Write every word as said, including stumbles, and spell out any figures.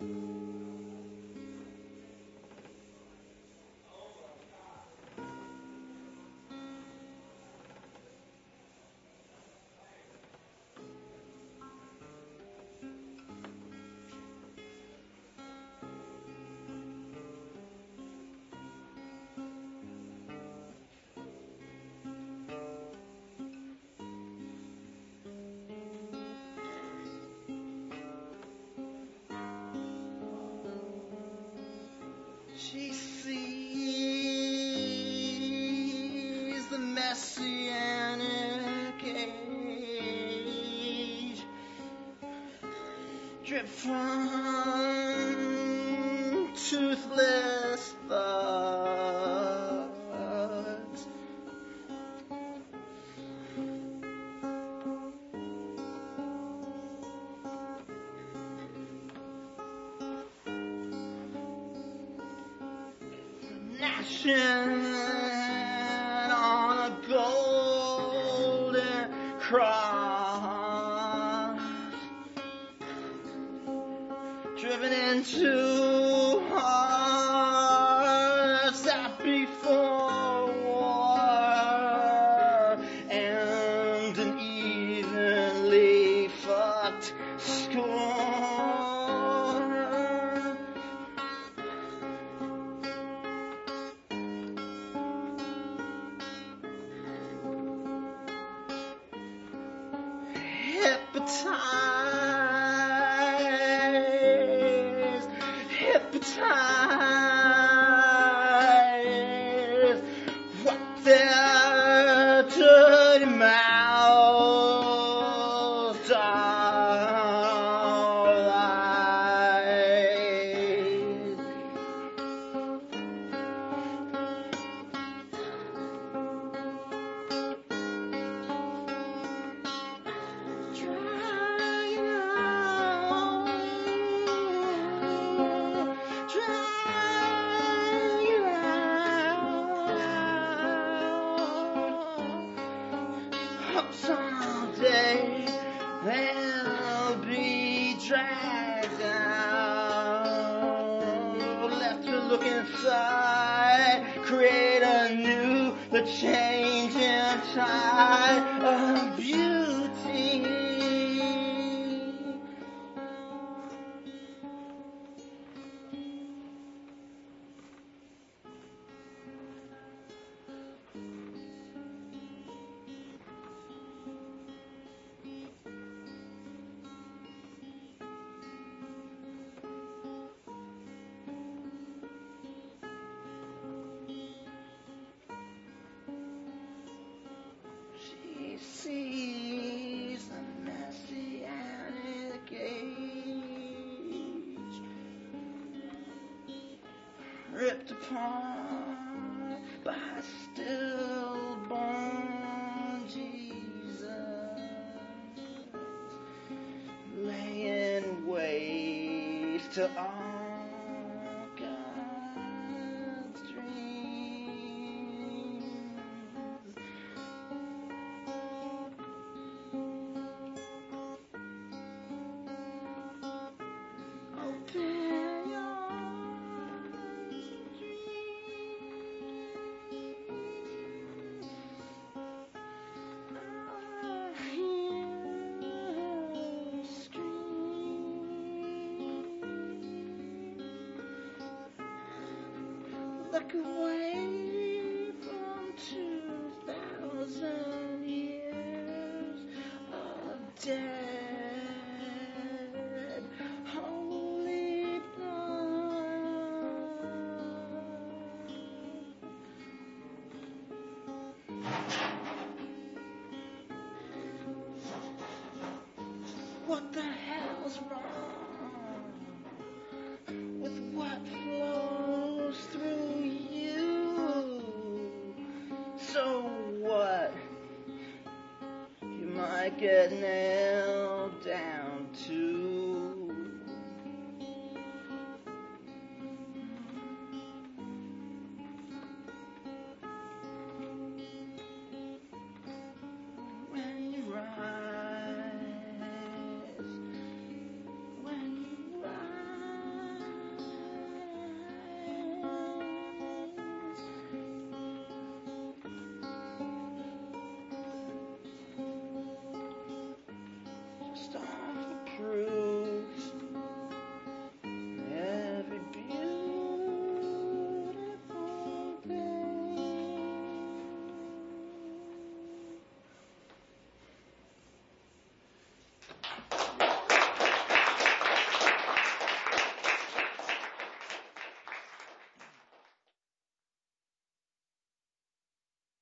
She sees the messianic age drip from toothless thugs. Gnashing on a golden cross, driven into hearts that beat for war, and an evenly fucked score. Hypnotized, hypnotized, what their dirty mouths are like. Drying out, drying out. Hope someday they'll be dragged out, left to look inside, create anew the changing tide of beauty. She sees the messianic age ripped apart by stillborn Jesus, laying waste to all God's dreams. Open your eyes and dream. I hear her scream. Look away from two thousand years of dead holy blood. What the hell's wrong with what flows through you? So what? You might get nailed down to